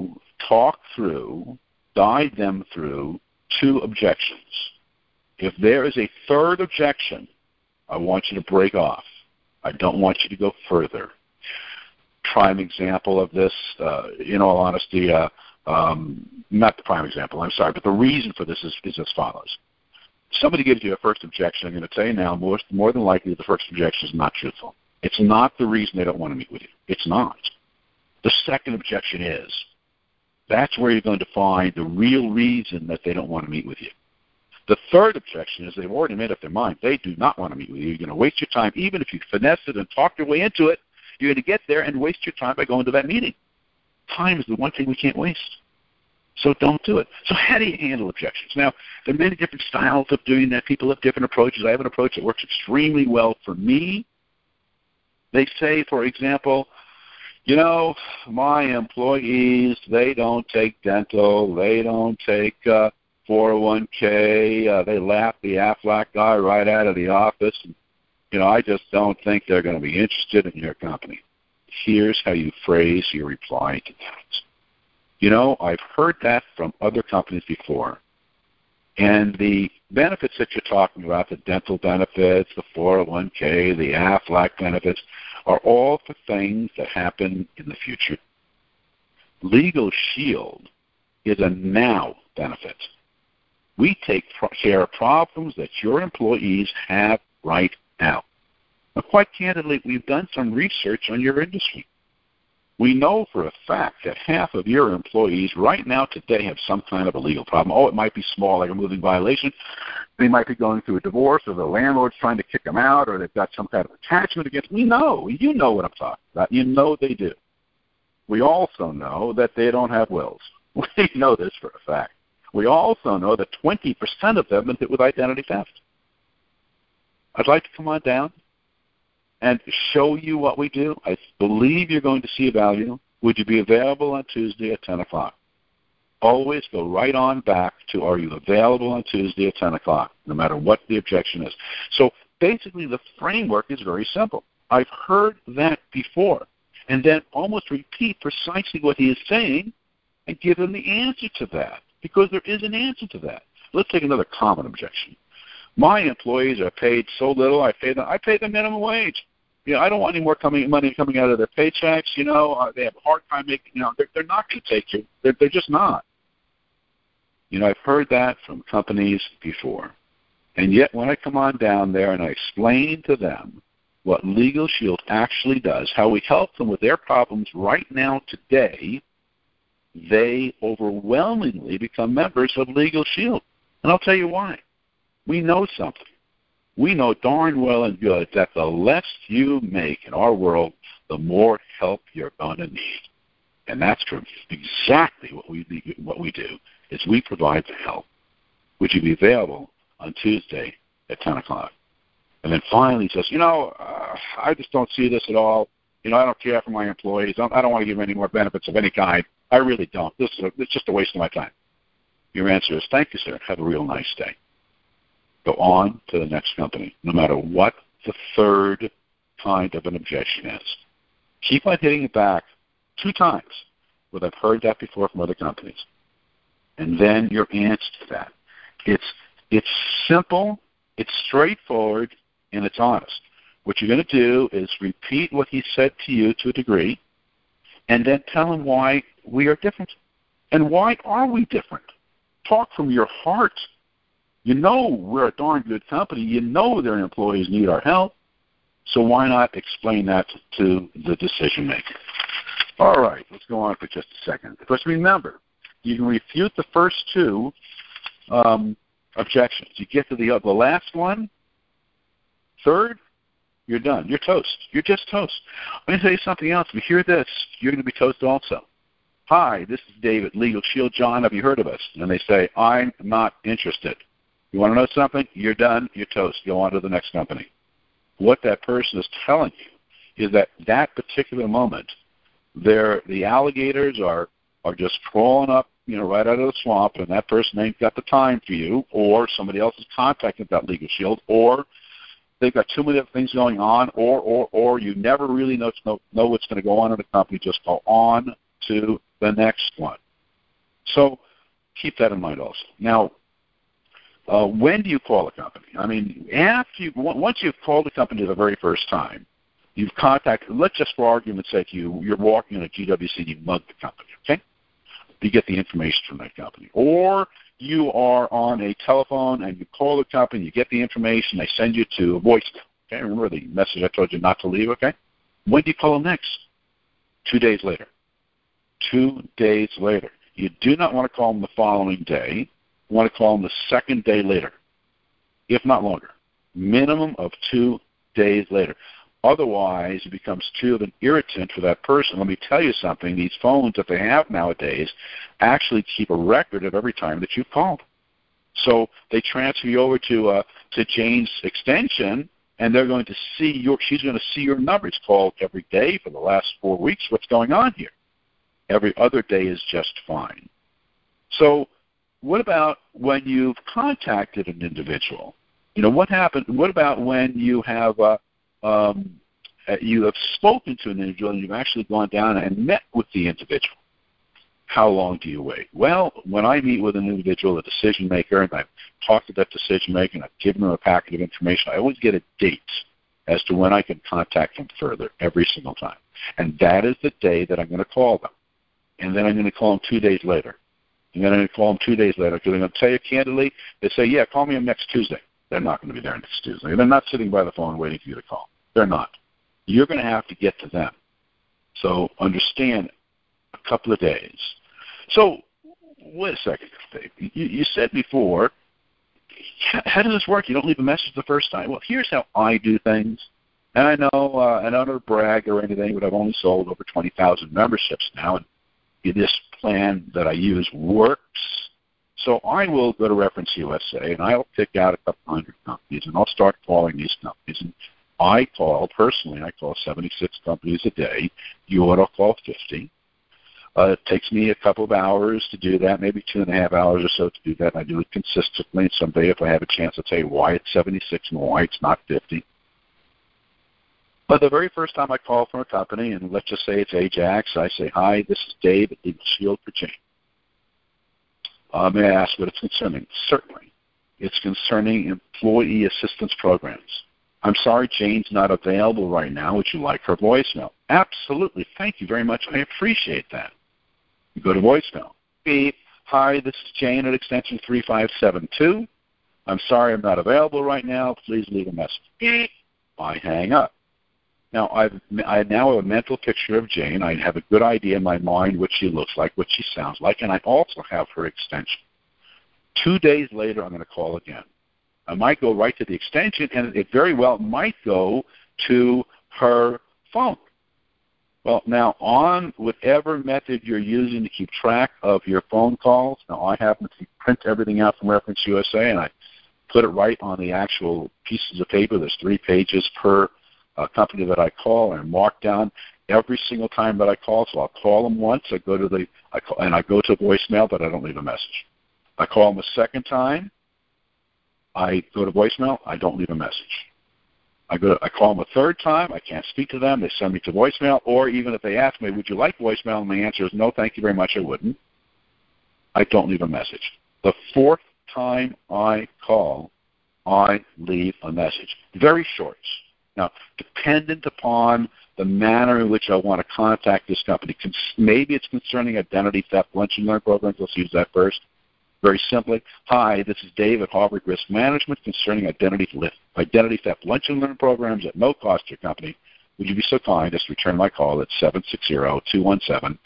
guide them through 2 objections. If there is a third objection, I want you to break off. I don't want you to go further. Prime example of this, in all honesty, not the prime example, I'm sorry, but the reason for this is as follows. Somebody gives you a first objection, I'm going to tell you now, more than likely the first objection is not truthful. It's not the reason they don't want to meet with you. It's not. The second objection is. That's where you're going to find the real reason that they don't want to meet with you. The third objection is they've already made up their mind. They do not want to meet with you. You're going to waste your time. Even if you finesse it and talk your way into it, you're going to get there and waste your time by going to that meeting. Time is the one thing we can't waste. So don't do it. So how do you handle objections? Now, there are many different styles of doing that. People have different approaches. I have an approach that works extremely well for me. They say, for example, my employees, they don't take dental, they don't take 401k, they laugh the Aflac guy right out of the office. And, I just don't think they're going to be interested in your company. Here's how you phrase your reply to that. I've heard that from other companies before. And the benefits that you're talking about, the dental benefits, the 401k, the Aflac benefits, are all for things that happen in the future. Legal Shield is a now benefit. We take care of problems that your employees have right now. Now, quite candidly, we've done some research on your industry. We know for a fact that half of your employees right now today have some kind of a legal problem. Oh, it might be small, like a moving violation. They might be going through a divorce, or the landlord's trying to kick them out, or they've got some kind of attachment against them. We know. You know what I'm talking about. You know they do. We also know that they don't have wills. We know this for a fact. We also know that 20% of them have been hit with identity theft. I'd like to come on down and show you what we do. I believe you're going to see value. Would you be available on Tuesday at 10 o'clock? Always go right on back to, are you available on Tuesday at 10 o'clock, no matter what the objection is. So basically the framework is very simple. I've heard that before, and then almost repeat precisely what he is saying and give him the answer to that, because there is an answer to that. Let's take another common objection. My employees are paid so little, I pay them minimum wage. I don't want any more money coming out of their paychecks. They have a hard time making, they're not going to take you. They're just not. I've heard that from companies before. And yet when I come on down there and I explain to them what Legal Shield actually does, how we help them with their problems right now today, they overwhelmingly become members of Legal Shield. And I'll tell you why. We know something. We know darn well and good that the less you make in our world, the more help you're going to need. And that's true. Exactly what we do is we provide the help. Would you be available on Tuesday at 10 o'clock? And then finally he says, I just don't see this at all. I don't care for my employees. I don't want to give them any more benefits of any kind. I really don't. It's just a waste of my time. Your answer is, thank you, sir. Have a real nice day. Go on to the next company, no matter what the third kind of an objection is. Keep on hitting it back 2 times, but I've heard that before from other companies. And then your answer to that. It's simple, it's straightforward, and it's honest. What you're going to do is repeat what he said to you to a degree, and then tell him why we are different. And why are we different? Talk from your heart. We're a darn good company. Their employees need our help. So why not explain that to the decision maker? All right, let's go on for just a second. Because remember, you can refute the first 2 objections. You get to the last one, third, you're done. You're toast. You're just toast. I'm going to tell you something else. If you hear this, you're going to be toast also. Hi, this is David, Legal Shield. John, have you heard of us? And they say, I'm not interested. You want to know something? You're done. You're toast. Go on to the next company. What that person is telling you is that particular moment, the alligators are just crawling up, right out of the swamp, and that person ain't got the time for you, or somebody else is contacting that Legal Shield, or they've got too many other things going on, or you never really know what's going to go on in the company. Just go on to the next one. So keep that in mind also. Now, when do you call a company? I mean, once you've called a company the very first time, you've contacted, let's just for argument's sake, you're walking in a GWC and you mug the company, okay? You get the information from that company. Or you are on a telephone and you call the company, you get the information, they send you to a voicemail. Okay, remember the message I told you not to leave, okay? When do you call them next? 2 days later. 2 days later. You do not want to call them the following day. You want to call them the second day later, if not longer. Minimum of 2 days later. Otherwise, it becomes too of an irritant for that person. Let me tell you something. These phones that they have nowadays actually keep a record of every time that you've called. So they transfer you over to Jane's extension, and they're going to see she's going to see your number. It's called every day for the last 4 weeks. What's going on here? Every other day is just fine. So what about when you've contacted an individual? You know, what happened? What about when you have spoken to an individual and you've actually gone down and met with the individual? How long do you wait? Well, when I meet with an individual, a decision maker, and I've talked to that decision maker and I've given them a packet of information, I always get a date as to when I can contact them further every single time. And that is the day that I'm going to call them. And then I'm going to call them 2 days later. And then I'm going to call them 2 days later because I'm going to tell you candidly, they say, yeah, call me next Tuesday. They're not going to be there next Tuesday. They're not sitting by the phone waiting for you to call. They're not. You're going to have to get to them. So understand a couple of days. So wait a second, Dave. You said before, how does this work? You don't leave a message the first time. Well, here's how I do things. And I know I don't brag or anything, but I've only sold over 20,000 memberships now, and this plan that I use works. So I will go to Reference USA, and I'll pick out a couple hundred companies, and I'll start calling these companies. And I call 76 companies a day. You ought to call 50. It takes me a couple of hours to do that, maybe 2.5 hours or so to do that. And I do it consistently. And someday, if I have a chance, I'll tell you why it's 76 and why it's not 50. But the very first time I call from a company, and let's just say it's Ajax, I say, hi, this is Dave at Legal Shield for Jane. May I ask what it's concerning? Certainly. It's concerning employee assistance programs. I'm sorry, Jane's not available right now. Would you like her voicemail? Absolutely. Thank you very much. I appreciate that. You go to voicemail. Beep. Hi, this is Jane at extension 3572. I'm sorry I'm not available right now. Please leave a message. Beep. I hang up. Now, I now have a mental picture of Jane. I have a good idea in my mind what she looks like, what she sounds like, and I also have her extension. 2 days later, I'm going to call again. I might go right to the extension, and it very well might go to her phone. Well, now, on whatever method you're using to keep track of your phone calls, now I happen to print everything out from Reference USA, and I put it right on the actual pieces of paper. There's 3 pages per company that I call, and I mark down every single time that I call. So I'll call them once. I go to voicemail, but I don't leave a message. I call them a second time. I go to voicemail. I don't leave a message. I call them a third time. I can't speak to them. They send me to voicemail. Or even if they ask me, would you like voicemail? And my answer is no, thank you very much, I wouldn't. I don't leave a message. The 4th time I call, I leave a message. Very short. Now, dependent upon the manner in which I want to contact this company, maybe it's concerning identity theft lunch and learn programs. Let's use that first. Very simply, hi, this is Dave at Harvard Risk Management concerning identity theft lunch and learn programs at no cost to your company. Would you be so kind as to return my call at 760-217-2865?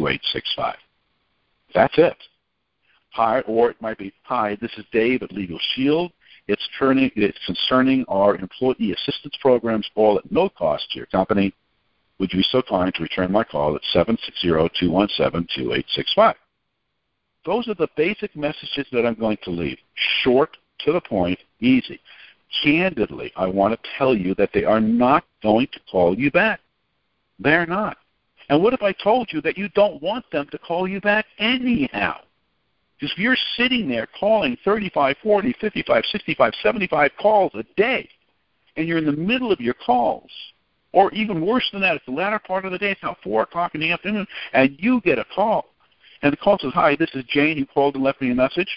That's it. Hi, or it might be, hi, this is Dave at Legal Shield. It's concerning our employee assistance programs, all at no cost to your company. Would you be so kind to return my call at 760-217-2865? Those are the basic messages that I'm going to leave. Short, to the point, easy. Candidly, I want to tell you that they are not going to call you back. They're not. And what if I told you that you don't want them to call you back anyhow? Because if you're sitting there calling 35, 40, 55, 65, 75 calls a day, and you're in the middle of your calls, or even worse than that, it's the latter part of the day, it's now 4 o'clock in the afternoon, and you get a call, And the call says, "Hi, this is Jane. You called and left me a message."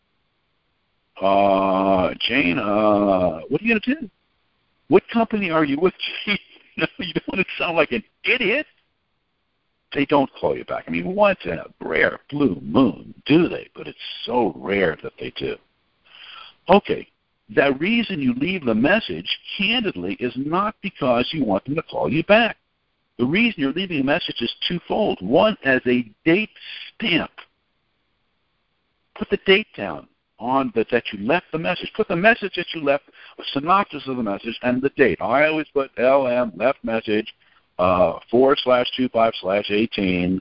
Jane, what are you going to do? What company are you with, Jane? You don't want to sound like an idiot. They don't call you back. I mean, once in a rare blue moon do they, but it's so rare that they do. Okay, the reason you leave the message, candidly, is not because you want them to call you back. The reason you're leaving a message is twofold. One, as a date stamp. Put the date down on that you left the message. Put the message that you left, a synopsis of the message, and the date. I always put LM, left message, /25/18,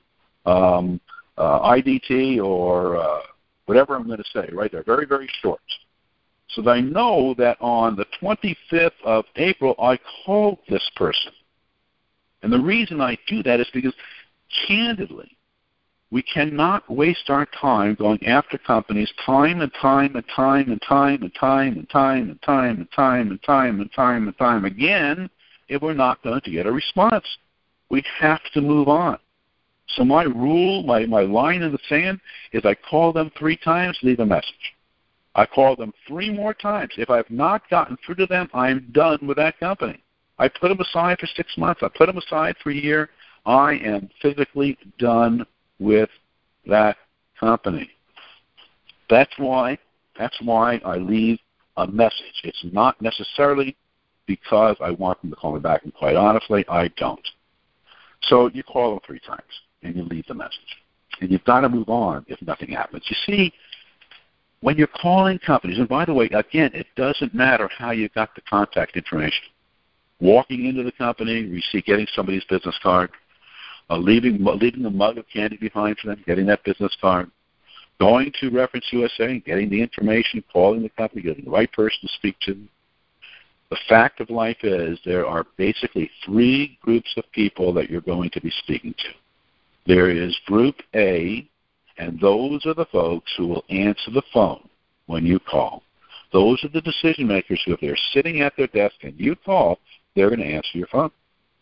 IDT, or whatever I'm going to say, right there. Very, very short. So that I know that on the 25th of April, I called this person. And the reason I do that is because, candidly, we cannot waste our time going after companies time and time and time and time and time and time and time and time and time and time and time again if we're not going to get a response. We have to move on. So my rule, my line in the sand is I call them 3 times, leave a message. I call them 3 more times. If I've not gotten through to them, I'm done with that company. I put them aside for 6 months. I put them aside for a year. I am physically done with that company. That's why I leave a message. It's not necessarily because I want them to call me back, and quite honestly, I don't. So you call them 3 times, and you leave the message. And you've got to move on if nothing happens. You see, when you're calling companies, and by the way, again, it doesn't matter how you got the contact information. Walking into the company, getting somebody's business card, leaving a mug of candy behind for them, getting that business card, going to Reference USA, getting the information, calling the company, getting the right person to speak to. The fact of life is there are basically 3 groups of people that you're going to be speaking to. There is Group A, and those are the folks who will answer the phone when you call. Those are the decision makers who, if they're sitting at their desk and you call, they're going to answer your phone.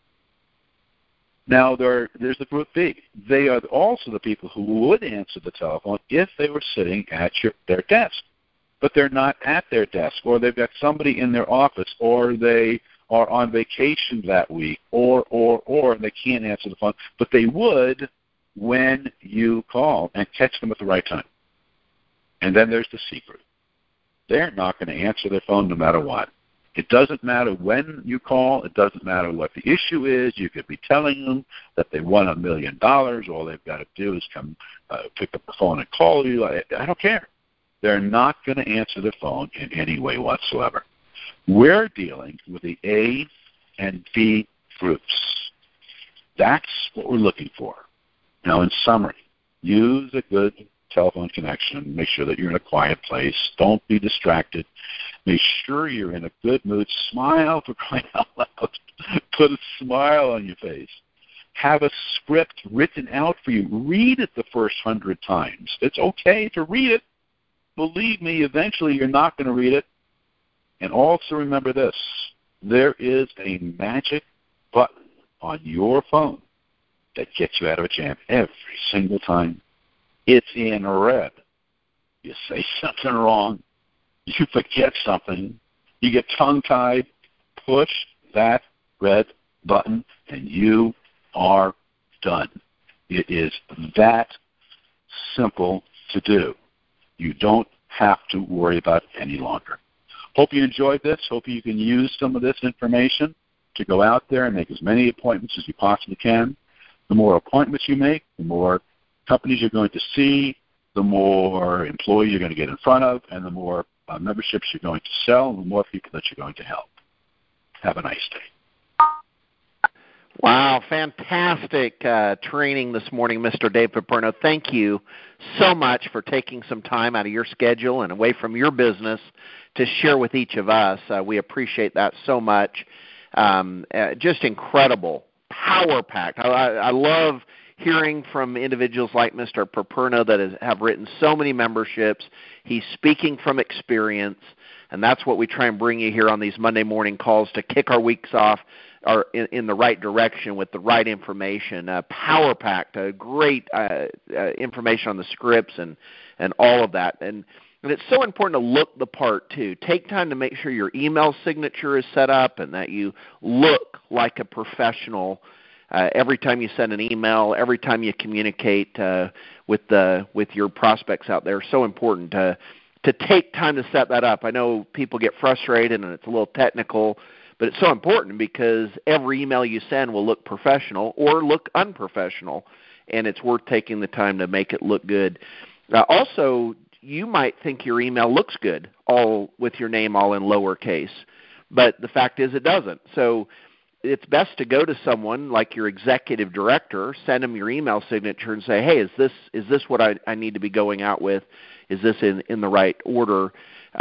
Now, there's the Group B. They are also the people who would answer the telephone if they were sitting at their desk. But they're not at their desk, or they've got somebody in their office, or they are on vacation that week, or they can't answer the phone. But they would when you call and catch them at the right time. And then there's the C group. They're not going to answer their phone no matter what. It doesn't matter when you call. It doesn't matter what the issue is. You could be telling them that they won $1 million. All they've got to do is come pick up the phone and call you. I don't care. They're not going to answer the phone in any way whatsoever. We're dealing with the A and B groups. That's what we're looking for. Now, in summary, use a good telephone connection. Make sure that you're in a quiet place. Don't be distracted. Make sure you're in a good mood. Smile, for crying out loud. Put a smile on your face. Have a script written out for you. Read it the first 100 times. It's okay to read it. Believe me, eventually you're not going to read it. And also remember this. There is a magic button on your phone that gets you out of a jam every single time. It's in red. You say something wrong. You forget something. You get tongue-tied. Push that red button, and you are done. It is that simple to do. You don't have to worry about it any longer. Hope you enjoyed this. Hope you can use some of this information to go out there and make as many appointments as you possibly can. The more appointments you make, the more companies you're going to see, the more employees you're going to get in front of, and the more memberships you're going to sell, and the more people that you're going to help. Have a nice day. Wow, fantastic training this morning, Mr. Dave Paperno. Thank you so much for taking some time out of your schedule and away from your business to share with each of us. We appreciate that so much. Just incredible, power-packed. I love hearing from individuals like Mr. Paperno that have written so many memberships. He's speaking from experience, and that's what we try and bring you here on these Monday morning calls to kick our weeks off are in the right direction with the right information. Power-packed, great information on the scripts and all of that. And it's so important to look the part, too. Take time to make sure your email signature is set up and that you look like a professional every time you send an email, every time you communicate with your prospects out there. So important to take time to set that up. I know people get frustrated and it's a little technical, but it's so important because every email you send will look professional or look unprofessional, and it's worth taking the time to make it look good. Also, you might think your email looks good, all with your name all in lowercase, but the fact is it doesn't. So it's best to go to someone like your executive director, send them your email signature and say, hey, is this what I need to be going out with? Is this in the right order?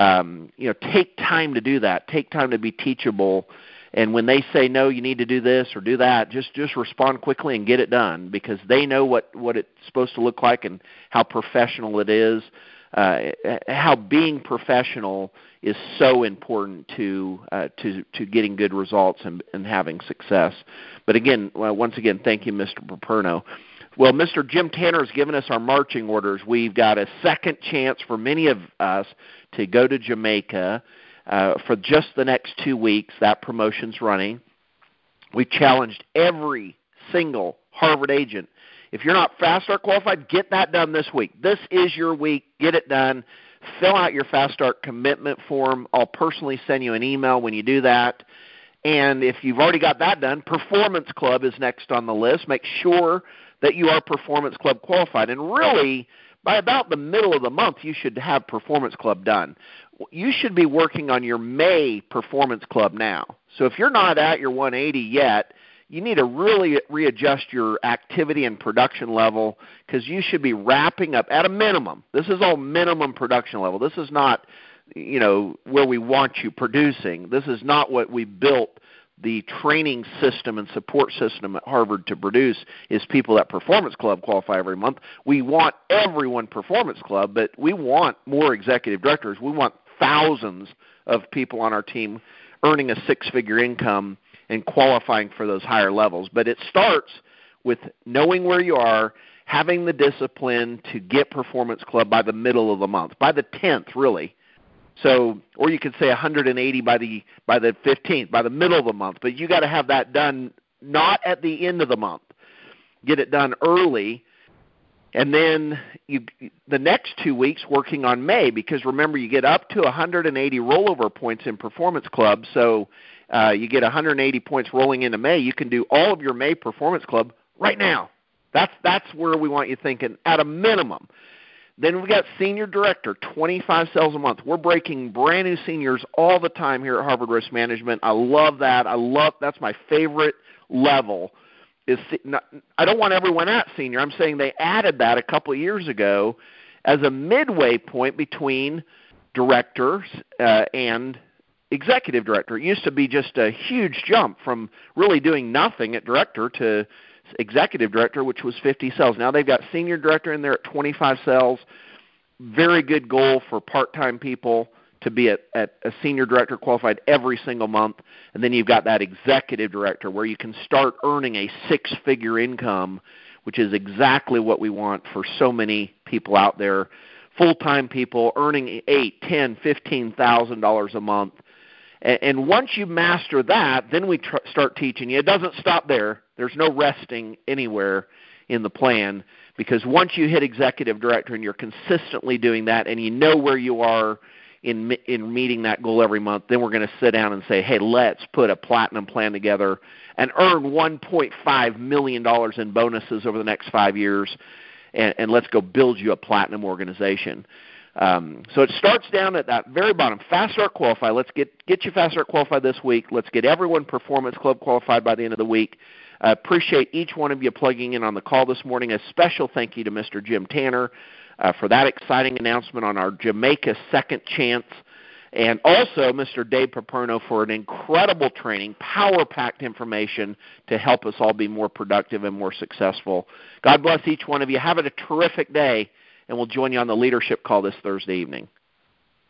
Take time to do that. Take time to be teachable. And when they say, no, you need to do this or do that, just respond quickly and get it done because they know what it's supposed to look like and how professional it is. How being professional is so important to getting good results and having success. But again, once again, thank you, Mr. Paperno. Well, Mr. Jim Tanner has given us our marching orders. We've got a second chance for many of us to go to Jamaica for just the next 2 weeks. That promotion's running. We challenged every single Harvard agent. If you're not Fast Start qualified, get that done this week. This is your week. Get it done. Fill out your Fast Start commitment form. I'll personally send you an email when you do that. And if you've already got that done, Performance Club is next on the list. Make sure that you are Performance Club qualified. And really, by about the middle of the month, you should have Performance Club done. You should be working on your May Performance Club now. So if you're not at your 180 yet, you need to really readjust your activity and production level because you should be wrapping up at a minimum. This is all minimum production level. This is not, where we want you producing. This is not what we built the training system and support system at Harvard to produce is people that Performance Club qualify every month. We want everyone Performance Club, but we want more executive directors. We want thousands of people on our team earning a six-figure income and qualifying for those higher levels. But it starts with knowing where you are, having the discipline to get Performance Club by the middle of the month, by the 10th, really. So, or you could say 180 by the 15th, by the middle of the month. But you got to have that done not at the end of the month. Get it done early, and then the next 2 weeks working on May. Because remember, you get up to 180 rollover points in Performance Club. So you get 180 points rolling into May. You can do all of your May Performance Club right now. That's where we want you thinking at a minimum. Then we've got Senior Director, 25 sales a month. We're breaking brand new seniors all the time here at Harvard Risk Management. I love that. That's my favorite level. I don't want everyone at senior. I'm saying they added that a couple of years ago as a midway point between director and executive director. It used to be just a huge jump from really doing nothing at director to executive director, which was 50 sales. Now they've got senior director in there at 25 sales. Very good goal for part-time people to be at a senior director qualified every single month. And then you've got that executive director where you can start earning a six-figure income, which is exactly what we want for so many people out there. Full-time people earning $8,000, $10,000, $15,000 a month. And once you master that, then we start teaching you. It doesn't stop there. There's no resting anywhere in the plan because once you hit executive director and you're consistently doing that and you know where you are in meeting that goal every month, then we're going to sit down and say, hey, let's put a platinum plan together and earn $1.5 million in bonuses over the next 5 years, and let's go build you a platinum organization. So it starts down at that very bottom. Fast Start qualified. Let's get you Fast Start qualified this week. Let's get everyone Performance Club qualified by the end of the week. I appreciate each one of you plugging in on the call this morning. A special thank you to Mr. Jim Tanner for that exciting announcement on our Jamaica second chance. And also Mr. Dave Paperno for an incredible training, power-packed information to help us all be more productive and more successful. God bless each one of you. Have a terrific day. And we'll join you on the leadership call this Thursday evening.